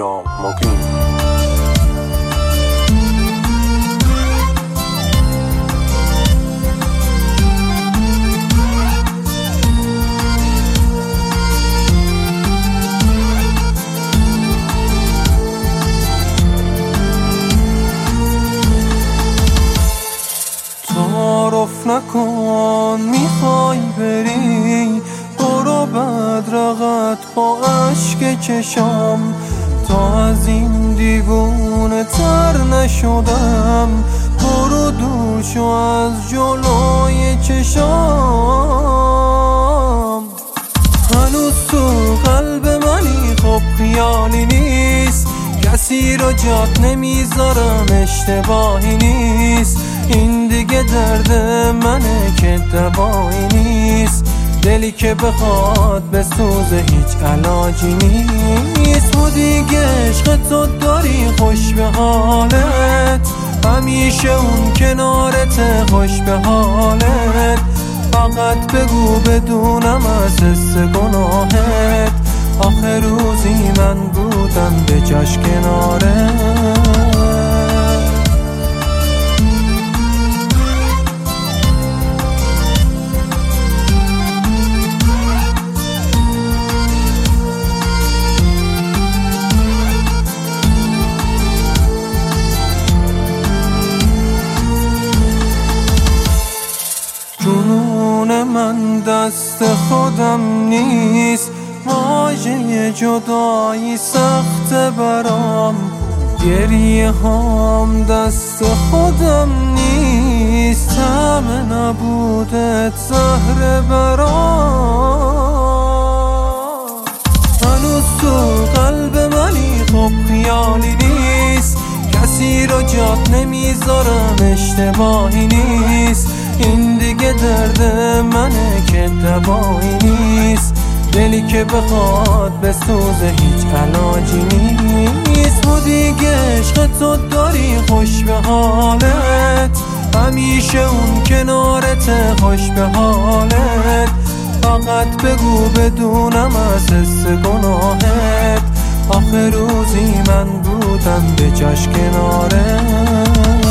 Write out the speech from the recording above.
پدرام مبین. تعارف نکن میخوای بری، برو بدرقت با عشق چشام. تا از این دیوونه تر نشدم، برو دور شو از جلوی چشام. هنوز تو قلب منی، خب خیالی نیست، کسی رو جات نمیذارم، اشتباهی نیست. این دیگه درد منه که دوایی نیست، دلی که بخواد بسوزه هیچ علاجی نیست. تو دیگه عشق تو داری، خوش به حالت، همیشه اون کنارت، خوش به حالت. فقط بگو بدونم از حس گناهت، آخر روزی من بودم به جاش کنارت. جنون من دست خودم نیست، واژه جدایی سخت برام. گریه هم دست خودم نیست، همه نبودت زهر برام. هنوز تو قلب منی، خب خیالی نیست، کسی رو جات نمیذارم، اشتباهی نیست. این دیگه درد منه که دوایی نیست، دلی که بخواد بسوزه هیچ علاجی نیست. تو دیگه عشق تو داری، خوش به حالت، همیشه اون کنارت، خوش به حالت. فقط بگو بدونم از حس گناهت، آخر روزی من بودم به جاش کنارت.